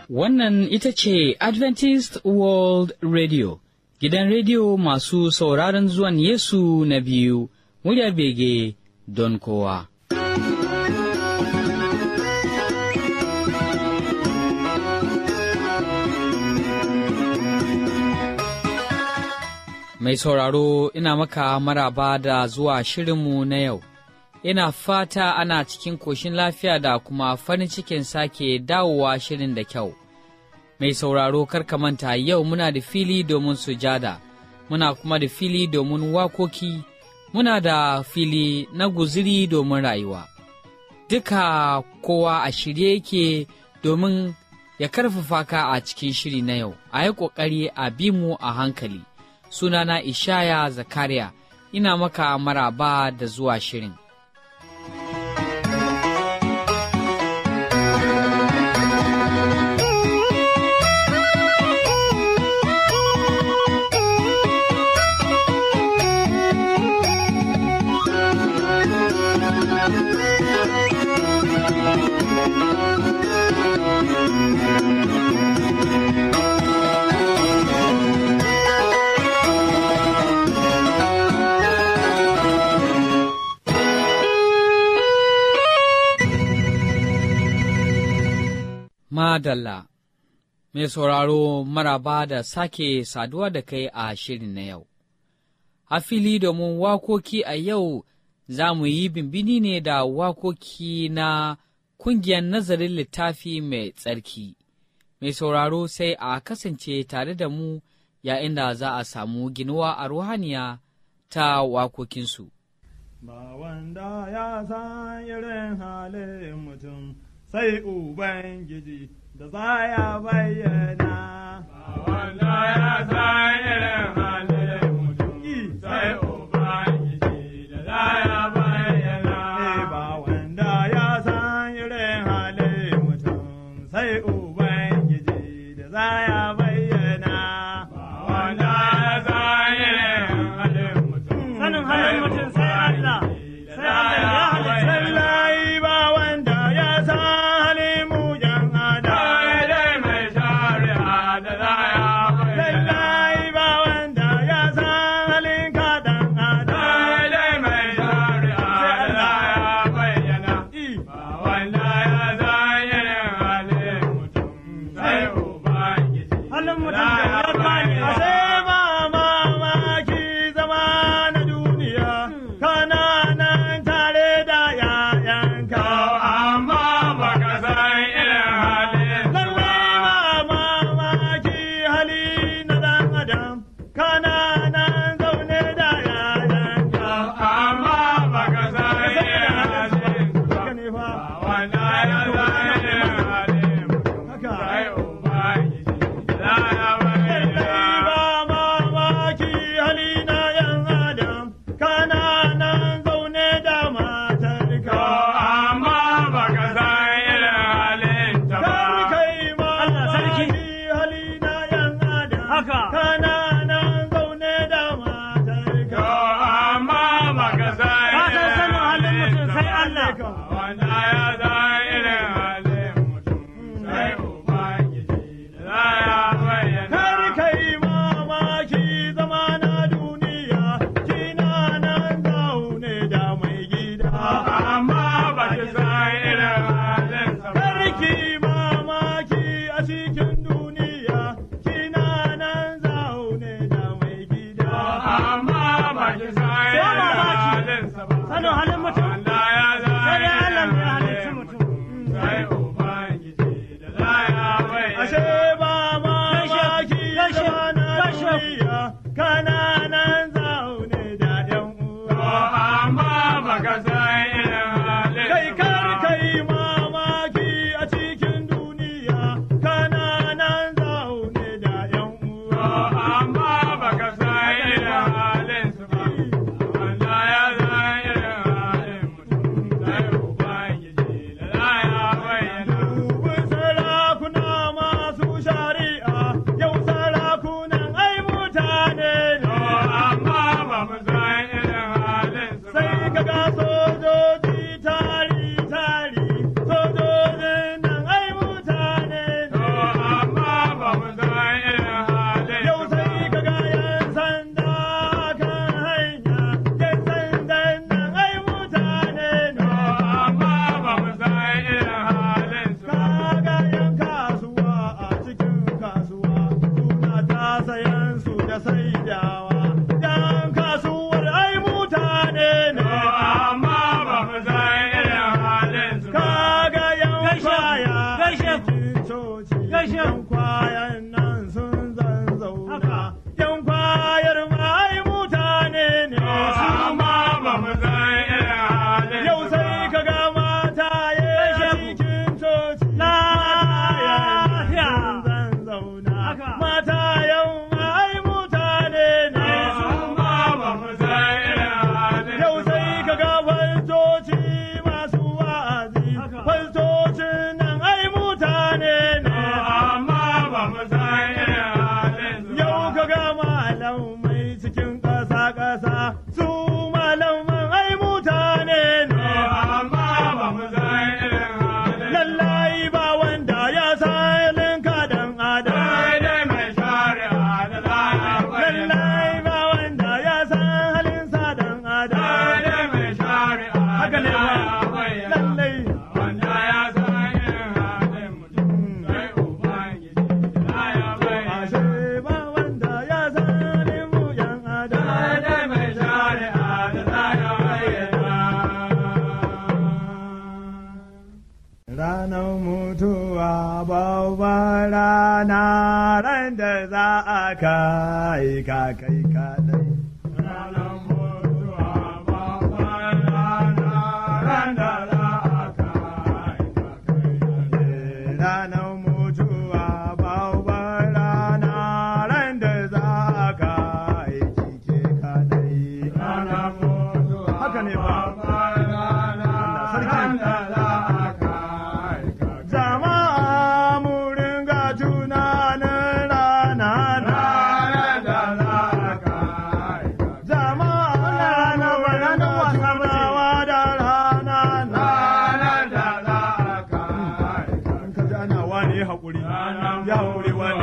Wannan ita ce Adventist World Radio, gidan rediyo masu sauraron zuwan Yesu na biyu, muryar bege don kowa. Mai sauraro, ina maka maraba da zuwa shirinmu na yau. Ina fata ana cikin koshin lafiya da kuma farin cikin sake dawowa shirin da kyau. Mai sauraro, karka manta yau muna da fili domin sujada, muna kuma da fili domin wakoki, muna da fili na guziri domin rayuwa. Duka kowa a shirye yake domin ya karfafa ka a cikin shiri na yau, a yi ƙoƙari a bi mu a hankali. Sunana Ishaya Zakariya, ina maka maraba da zuwa shirin. Madalla, mai sauraro maraba da sake saduwa da kai a shirin na yau. A fili domin wakoki a yau za mu yi bimbini ne da wakoki na kungiyar nazarin littafi mai tsarki. Mai sauraro sai a kasance tare da mu yayin da za a samu ginuwa a ruhaniya ta wakokinsu. Ba wanda ya san irin halin mutum sai Ubangiji da za ya bayyana. Ba wanda ya san irin halin mutum sai Ubangiji da za ya bayyana. Ba wanda ya san irin halin mutum sai Ubangiji da za ya bayyana. Ba wanda ya san irin halin mutum. Sanin halin mutum sai Allah. Sai Allah ya halitta. Ba wanda ya san yan kwayan nan sun zazzauna yan kwayar mai mutane ne amma ba mu san irin halin yau sai ka ga mata ya cikin coci lafiya sun zazzauna mata yau mai mutane ne amma ba mu san irin halin yau sai ka ga fastoci masu wa'azi fastocin nan ai mutane ne amma ba mu san irin halin yau ka ga malamai cikin ƙasa su malaman ai mutane ne amma ba mu san irin halin lallai ba wanda ya san halin kadan adam dai mai shari'a da lallai ba wanda ya san halin sadan adam dai mai shari'a haka ne ba lallai wanda ya san irin halin mutum sai ubangiji ya bai ashe ba wanda ya san halin mu yan adam dai mai shari'a da ya bayyana ranar mutuwa babban rana ran da za a kai ka kai kadai ranar mutuwa babban rana ran da za a kai ka kai kadai ranar mutuwa babban rana ran da za a kai kike kadai ranar mutuwa haka ne ba ran da za a kai jama'a mu ringa tunanin rana da za a kai jama'a na ringa tunawa da rana da za a kai ka ji ana wani haƙuri ya haƙuri wani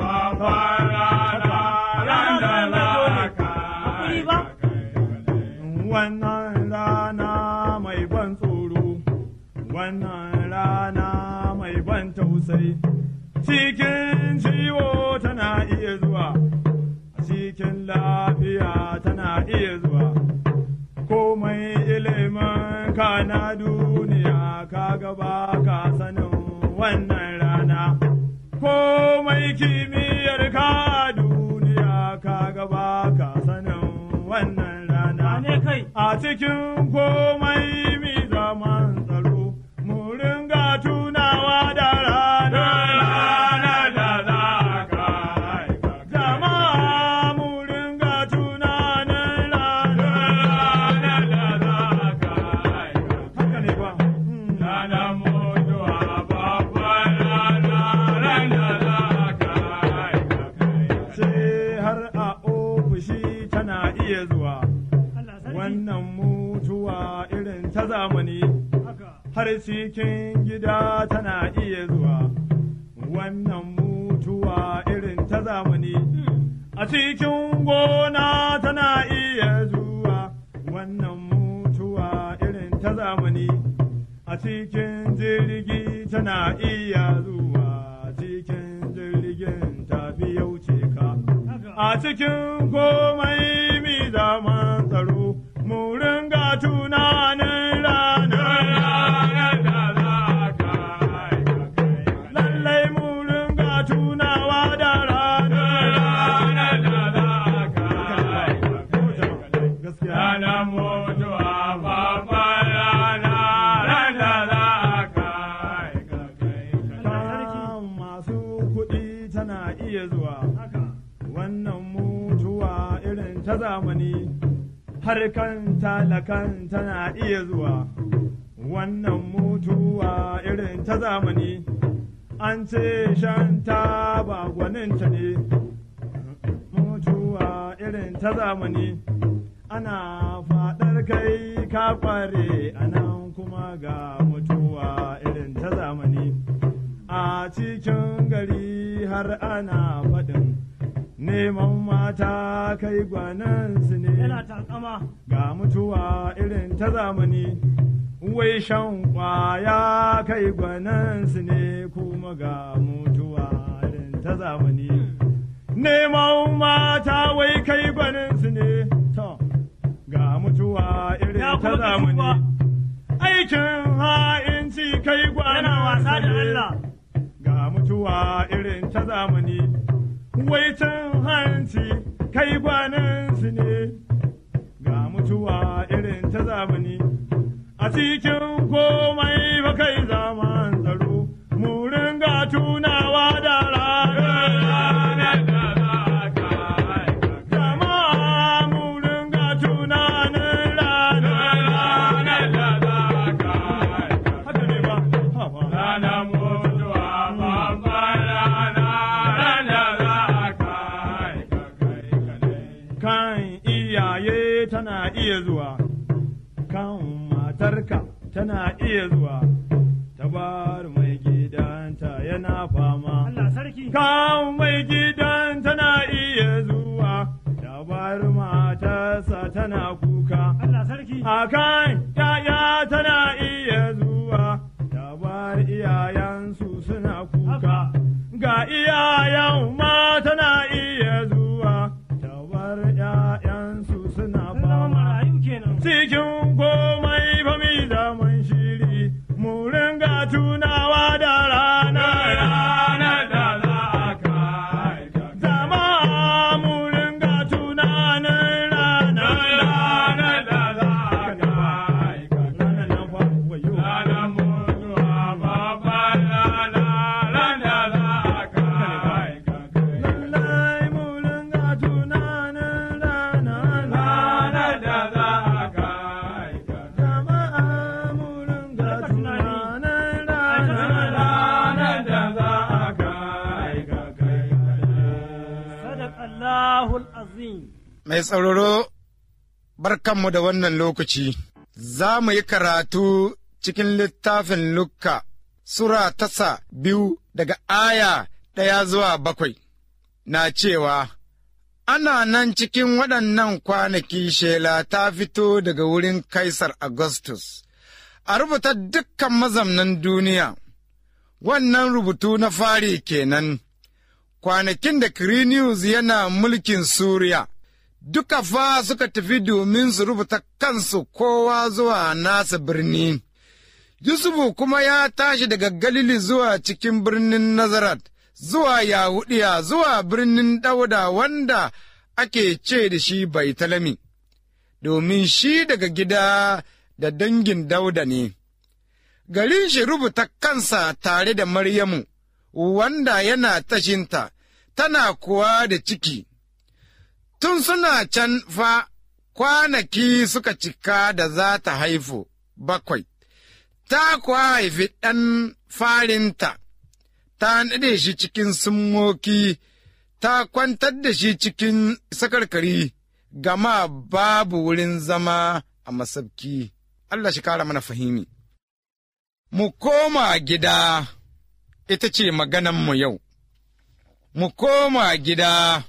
wannan rana mai ban tsoro wannan rana mai ban tausayi cikin ciwo tana iya zuwa cikin lafiya tana iya zuwa komai ilimin ka na duniya ka gaba ka sanin wannan rana komai kimiyyar ka duniya ka gaba ka sanin wannan rana a cikin komai mi zaman tsaro mu ringa tunawa da rana da za ka jama'a mu ringa tunanin rana da za ka haka ne ba ranar mutuwa babban rana da za ka sai har a ofishi tana iya zuwa wannan mutuwa irin ta zamani har cikin gida tana iya zuwa wannan mutuwa irin ta zamani a cikin gona tana iya zuwa wannan mutuwa irin ta zamani a cikin jirgi tana iya zuwa cikin jirgin tafi yauce ka a cikin komai mi zaman tsaro mu ringa tunanin ranar da za ka lallai mu ringa tunawa da ranar da za ka gaskiya ranar mutuwa babban rana da za ka masu kuɗi tana iya zuwa wannan mutuwa irin ta zamani har kan talakan tana iya zuwa wannan mutuwa irin ta zamani an ce shan taba gwaninta ne mutuwa irin ta zamani ana faɗar kai ka kware anan kuma ga mutuwa irin ta zamani a cikin gari har ana faɗin neman mata kai gwanansu ne ga mutuwa irin ta zamani wai shan kwaya kai gwanansu ne kuma ga mutuwa irin ta zamani neman mata wai kai gwaninsu ne to ga mutuwa irin ta zamani aikin ha'inci kai gwanansu ne ga mutuwa irin zamani, wai cin hanci kai gwaninsu ne, ga mutuwa irin ta zamani, a cikin komai ba kai zaman tsaro, mu ringa tunawa da ranar da za ka aika. Jama'a mu ringa tunanin ranar da za ka aika. Haka ne ba? Ranar mutuwa babban rana, ranar da za ka aika kai kadai. Kan iyaye tana iya zuwa, kan matarka tana iya zuwa, ta bar mai gidanta yana fama. Allah sarki. Kan mai gidan tana iya zuwa, ta bar matarsa tana kuka. Allah sarki. A kan yaya tana iya zuwa, ta bar iyayensu suna kuka. Ga iyayen ma tana iya zuwa, ta bar ‘ya'yansu suna fama. Cikin komai ba mi zaman shiri, mu ringa tunawa da ranar da za ka aika. Jama'a mu ringa tunanin ranar da za ka aika. Ranar nan fa wayo. Ranar mutuwa babban rana, ranar da za ka aika. Lallai mu ringa tunanin ranar da za ka aika. Jama'a mu ringa tunanin ranar da za ka aika. Sadaqallahul azim. Mai tsaroro, barkanmu da wannan lokaci, za mu yi karatu cikin littafin Lukka, Sura 2 daga aya 1 zuwa 7, na cewa, Ana nan cikin waɗannan kwanaki shela ta fito daga wurin Kaisar Augustus, a rubuta dukkan mazamnan duniya, wannan rubutu na fari kenan, kwanakin da Quirinius yana mulkin Suriya. Duka fa suka tafi domin su rubuta kansu kowa zuwa nasa birni. Yusufu kuma ya tashi daga Galili zuwa cikin birnin Nazaret, zuwa Yahudiya, zuwa birnin Dauda wanda ake ce da shi Baitalami, domin shi daga gida da dangin Dauda ne. Garin shi rubuta kansa tare da Maryamu, wanda yana tashinta, tana kuwa da ciki. Tun suna can fa kwanaki suka cika da za ta haifu 7, ta kuwa haifi ɗan farinta, ta naɗe shi cikin summoki, ta kwantar da shi cikin sakarkari, gama babu wurin zama a masabki. Allah shi kara mana fahimi. Mu koma gida, ita ce maganarmu yau. Mu koma gida.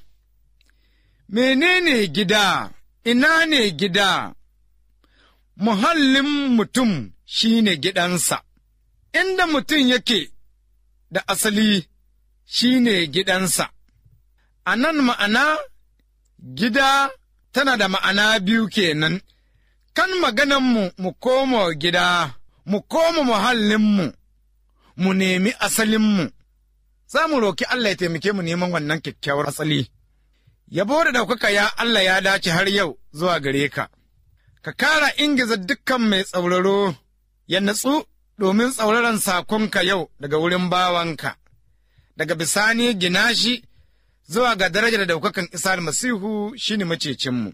Menene gida? Ina ne gida? Muhallin mutum shi ne gidansa, inda mutum yake da asali shi ne gidansa. A nan ma'ana, gida tana da ma'ana biyu kenan, kan maganarmu mu koma gida, mu koma muhallinmu, mu nemi asalinmu. Za mu roki Allah ya taimake mu neman wannan kyakkyawar asali. Yabo da ɗaukaka ya Allah ya dace har yau zuwa gare ka, ka kara ingiza dukkan mai tsauraro ya natsu domin tsauraran sakonka yau daga wurin bawanka, daga bisani gina shi zuwa ga darajar da ɗaukakan Isa Almasihu shi ne macecinmu.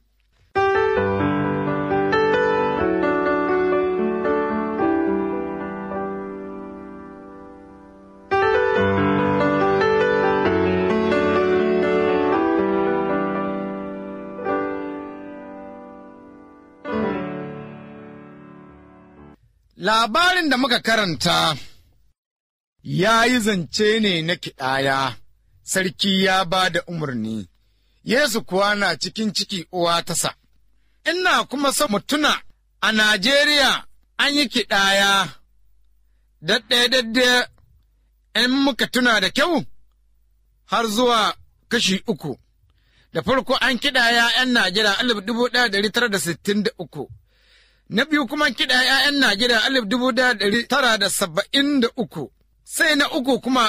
Labarin da muka karanta ya yi zance ne na kiɗaya, sarki ya ba da umarni, Yesu kuwa na cikin ciki uwa tasa. Ina kuma son mu tuna a Najeriya an yi kiɗaya, daɗe in muka tuna da kyau har zuwa kashi 3. Da farko an kiɗaya ‘yan Najeriya 1963. Na biyu kuma kiɗa ‘ya'yan Najeriya 1973, sai na uku kuma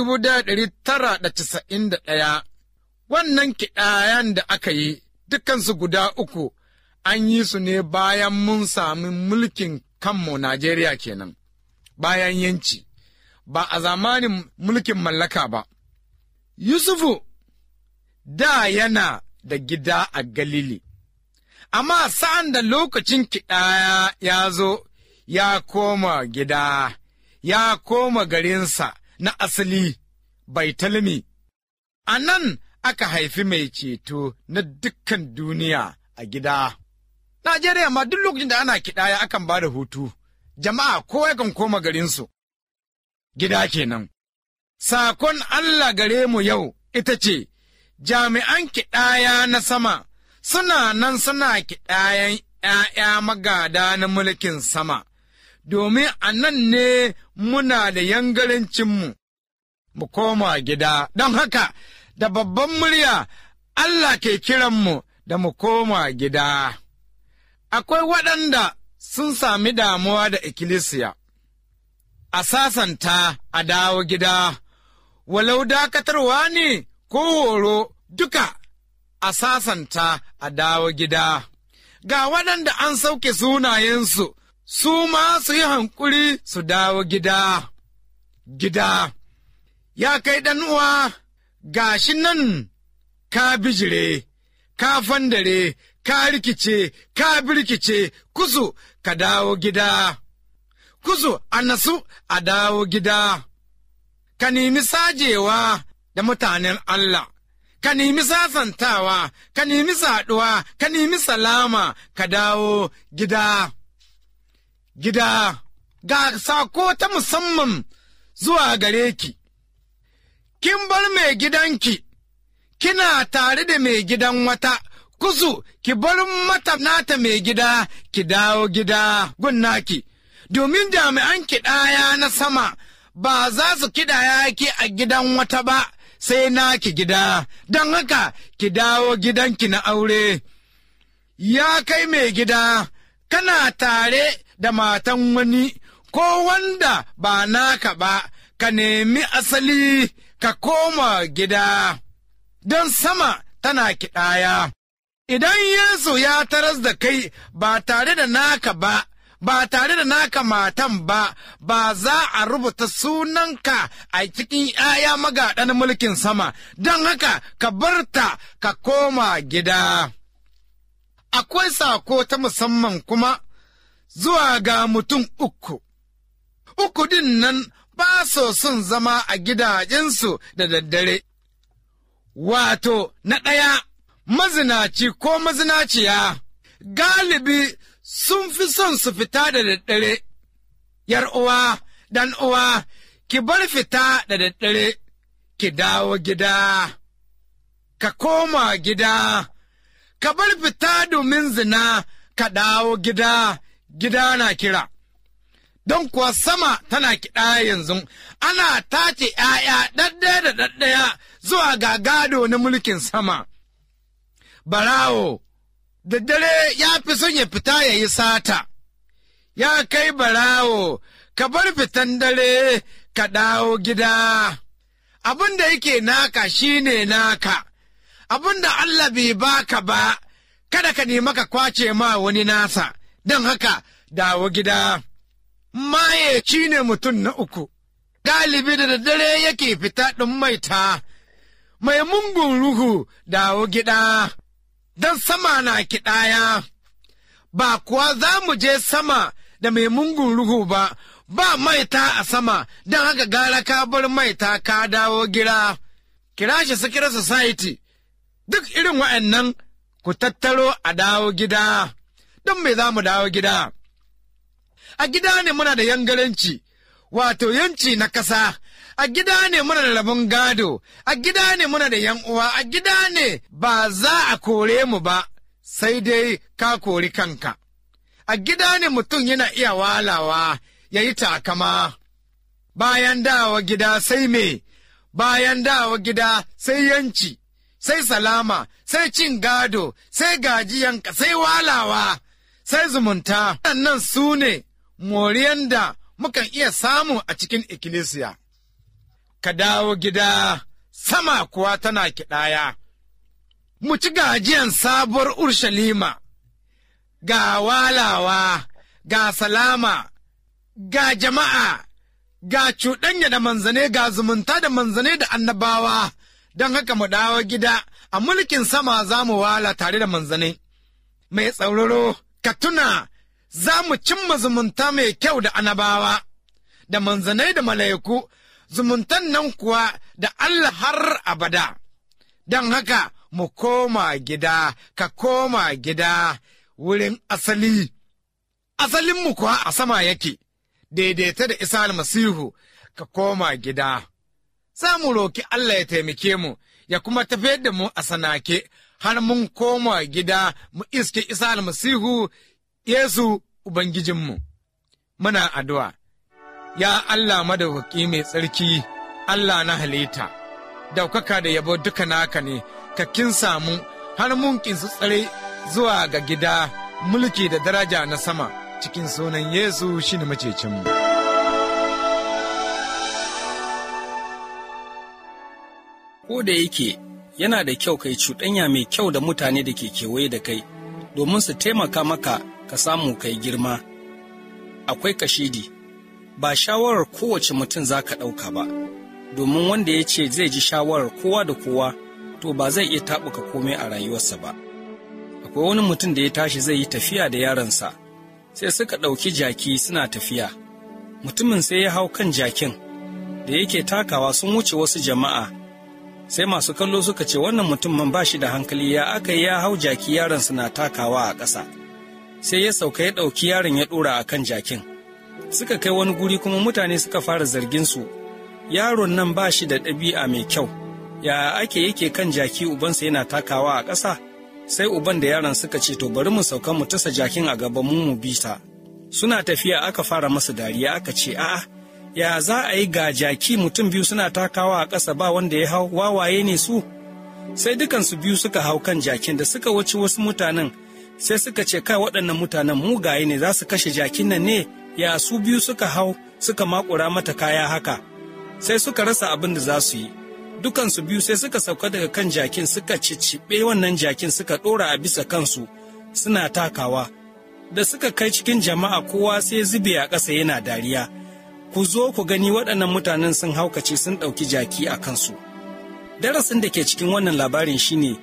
1991. Wannan kiɗayan da aka yi, dukansu guda uku, an yi su ne bayan mun sami mulkin kanmu Najeriya kenan, bayan yanci, ba a zamanin mulkin mallaka ba. Yusufu da yana da gida a Galili, amma sa'an da lokacin kiɗaya ya zo, ya koma gida, ya koma garinsa na asali, Baitalmi. A nan aka haifi mai ceto na dukkan duniya a gida. Najeriya ma duk lokacin da ana kiɗaya akan ba da hutu, jama'a kowa yakan koma garinsu. Gida kenan. Sakon Allah gare mu yau ita ce, jami'an kiɗaya na sama suna nan suna kiɗayan ’ya'ya magada na mulkin sama, domin a nan ne muna da yangarancinmu, mu koma gida, don haka da babban murya Allah ke kiranmu da mu koma gida. Akwai waɗanda sun sami damuwa da ikkilisiya, a sasanta a dawo gida, walau dakatarwa ne ko horo duka a sasanta a dawo gida. Ga waɗanda an sauke sunayensu, su ma su yi hankuri su dawo gida. Gida, ya kai uwa, gashi nan ka bijire, ka fandare, ka rikice, ka birkice, kusu ka dawo gida. Kusu a nasu a dawo gida. Ka nemi sajewa da mutanen Allah, ka nemi sasantawa, ka nemi saduwa, ka nemi salama, ka dawo gida. Gida, ga sako ta musamman zuwa gare ki. Kin bar mai gidanki, kina tare da mai gidan wata, kusu ki bar mata nata mai gida, ki dawo gida gunnaki, domin jami'an kiɗaya na sama ba za su kiɗaya ki a gidan wata ba, sai naki gida, don haka ki dawo gidanki na aure. Ya kai mai gida, kana tare da matan wani, ko wanda ba naka ba, ka nemi asali ka koma gida, don sama tana kiɗaya. Idan Yesu ya taras da kai ba tare da naka ba, ba tare da naka matan ba, ba za a rubuta sunanka a cikin ’ya'ya magaɗan mulkin sama, don haka ka barta ka koma gida. Akwai sako ta musamman kuma zuwa ga mutum uku. Uku din nan ba so son zama a gidajensu da daddare. Wato, na ɗaya, mazinaci ko mazinaciya, galibi sun fi son su fita da daddare. ’Yar'uwa, ɗan'uwa, ki bar fita da daddare, ki dawo gida, ka koma gida, ka bar fita domin zina, ka dawo gida, gida na kira. Don kuwa sama tana kiɗa yanzu, ana tace ’ya'ya ɗaɗɗaya da ɗaɗɗaya zuwa ga gado na mulkin sama. Barawo, da dare ya fi son ya fita ya yi sata, ya kai barawo, ka bar fitan dare ka dawo gida. Abin da yake naka shi ne naka, abin da Allah bai baka ba, kada ka nemi ka kwace ma wani nasa, don haka dawo gida. Maye shi ne mutum na uku, galibi da daddare yake fita ɗin maita, mai mungun ruhu dawo gida, don sama na kiɗaya, ba kuwa za mu je sama da mai mungun ruhu ba, ba maita a sama, don haka gara ka bar maita ka dawo gida. Kira shi Secret Society, duk irin wa'annan ku tattaro a dawo gida, don me za mu dawo gida? A gida ne muna da yangaranci, wato yanci na ƙasa, a gida ne muna da rabon gado, a gida ne muna da uwa, a gida ne ba za a kore mu ba, sai dai ka kori kanka. A gida ne mutum yana iya walawa, ya yi takama. Bayan dawa gida sai me, bayan dawa gida sai yanci, sai salama, sai cin gado, sai gajiyanka, sai walawa, sai zumunta. Waɗannan su ne moriyan da mukan iya samu a cikin ikkilisiya. ka dawo gida, sama kuwa tana kiɗaya. Mu ci gajiyan sabuwar Urshalima, ga walawa, ga salama, ga jama'a, ga cuɗanya da manzane, ga zumunta da manzane da annabawa, don haka mu dawo gida, a mulkin sama za mu wala tare da manzane. Mai tsauraro, ka tuna, za mu cimma zumunta mai kyau da annabawa, da manzanai da mala'iku, zumuntan nan kuwa da Allah har abada. Don haka, mu koma gida, ka koma gida wurin asali. Asalinmu kuwa a sama yake, daidaita da Isa almasihu, ka koma gida. Za mu roki Allah ya taimake mu, ya kuma tafiyar da mu a sanake, har mun koma gida mu iske Isa almasihu, Yesu Ubangijinmu. Muna addu'a, ya Allah madaukaki mai tsarki, Allah na halitta, daukaka da yabo duka naka ne, ka kinsa mu har mun kinsu tsare zuwa ga gida, mulki da daraja na sama, cikin sunan Yesu shi ne macecinmu. Ko da yake yana da kyau kai cuɗanya mai kyau da mutane da ke kewaye da kai, domin su taimaka maka ka samu kai girma. Akwai kashidi, ba shawarar kowace mutum za ka ɗauka ba, domin wanda ya ce zai ji shawarar kowa da kowa, to ba zai iya taɓuka komai a rayuwarsa ba. Akwai wani mutum da ya tashi zai yi tafiya da yaronsa, sai suka ɗauki jaki suna tafiya. Mutumin sai ya hau kan jakin, da yake takawa sun wuce wasu jama'a. Sai masu kallo suka ce wannan mutumin ba shi da hankali, ya aka yi ya hau jaki yaronsa na takawa a ƙasa. Sai ya sauka ya ɗauki yaron ya ɗora a kan jakin. Suka kai wani guri kuma mutane suka fara zarginsu, yaron nan ba shi da ɗabi'a mai kyau, ya ake yake kan jaki ubansa yana takawa a ƙasa? Sai uban da yaron suka ce to bari mu sauka mu tasa jakin a gaban mu bi ta. Suna tafiya aka fara masa dariya aka ce a'a, ya za a yi ga jaki mutum biyu suna takawa a ƙasa ba wanda ya hau, wawaye ne su? Sai dukansu biyu suka hau kan jakin, da suka wuce wasu mutanen sai suka ce kai waɗannan mutanen mugaye ne, za su kashe jakin nan ne, ya su biyu suka hau suka makura mata kaya haka. Sai suka rasa abin da za su yi. Dukansu biyu sai suka sauka daga kan jakin, suka cicciɓe wannan jakin suka ɗora a bisa kansu suna takawa. Da suka kai cikin jama'a kowa sai zube a ƙasa yana dariya. Ku zo ku gani waɗannan mutanen sun haukace sun ɗauki jaki a kansu. Darasin da ke cikin wannan labarin shine,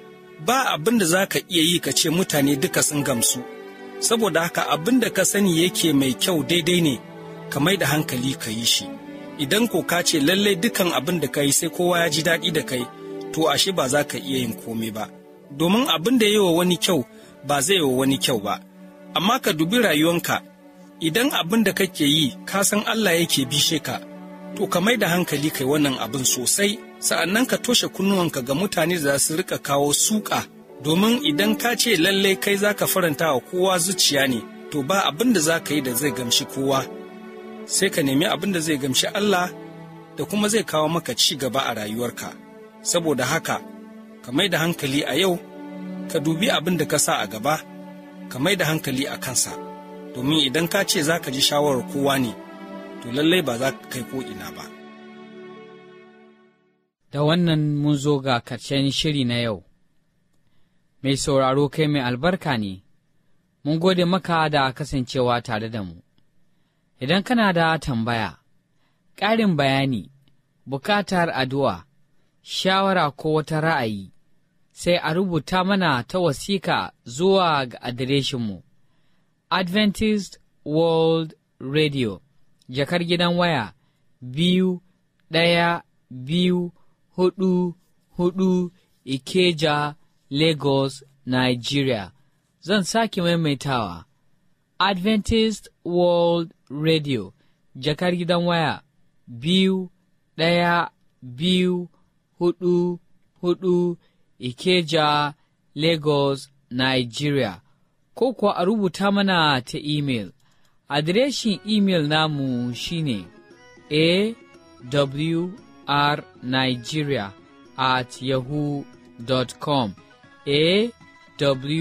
ba abin da za ka iya yi ka ce mutane duka sun gamsu. Saboda haka abin da ka sani yake mai kyau daidai ne, ka mai da hankali ka yi shi. Idan ko ka ce lallai dukan abin da ka yi sai kowa ya ji daɗi da kai, to ashe ba za ka iya yin komai ba. Domin abin da ya yi wa wani kyau ba zai yi wa wani kyau ba. Amma ka dubi rayuwanka, idan abin da kake yi ka san Allah yake bishe ka, to ka mai da hankali kai wannan abin sosai, sa'annan ka toshe kunnuwanka ga mutane da za su rika kawo suka, domin idan ka ce lallai kai za ka faranta wa kowa zuciya ne, to ba abin da za ka yi da zai gamshi kowa. Sai ka nemi abin da zai gamshi Allah da kuma zai kawo maka ci gaba a rayuwarka. Saboda haka, ka mai da hankali a yau, ka dubi abin da ka sa a gaba, ka mai da hankali a kansa, domin idan ka ce za ka ji shawarar kowa ne, to lallai ba za ka kai ko'ina ba. Da wannan mun zo ga karshen shiri na yau. Mai sauraro kai mai albarka ne, mun gode maka da kasancewa tare da mu. Idan kana da tambaya, ƙarin bayani, bukatar addu'a, shawara ko wata ra'ayi, sai a rubuta mana ta wasiƙa zuwa ga adireshinmu, Adventist World Radio, jakar gidan waya 2124 Ikeja, Lagos, Nigeria. Zan sake maimaitawa, Adventist World Radio, jakar gidan waya 2124 Ikeja, Lagos, Nigeria. Ko kuwa a rubuta mana ta imel. Adireshin imel namu shine awrnigeria@yahoo.com,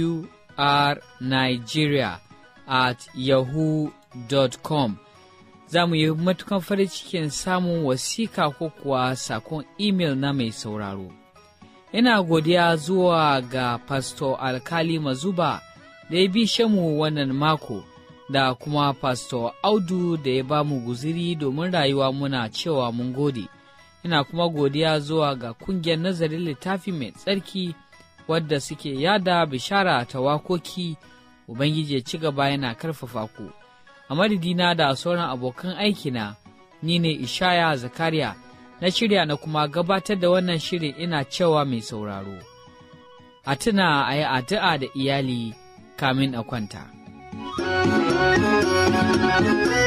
awrnigeria@yahoo.com. za mu yi matukan farin cikin samun wasika ko kuwa sakon imel na mai sauraro. Ina godiya zuwa ga Pastor Alkali Mazuba da ya bishe mu wannan mako, da kuma Pastor Audu da ya ba mu guziri domin rayuwa, muna cewa mun gode. Ina kuma godiya zuwa ga kungiyar nazarin littafi mai tsarki wadda suke yada bishara ta wakoki. Ubangiji ya ci gaba yana karfafa ku. A madadina da sauran abokan aikina, ni ne Ishaya Zakariya, na shirya na kuma gabatar da wannan shirin ina cewa mai sauraro, a tuna a yi addu'a da iyali kamin a kwanta.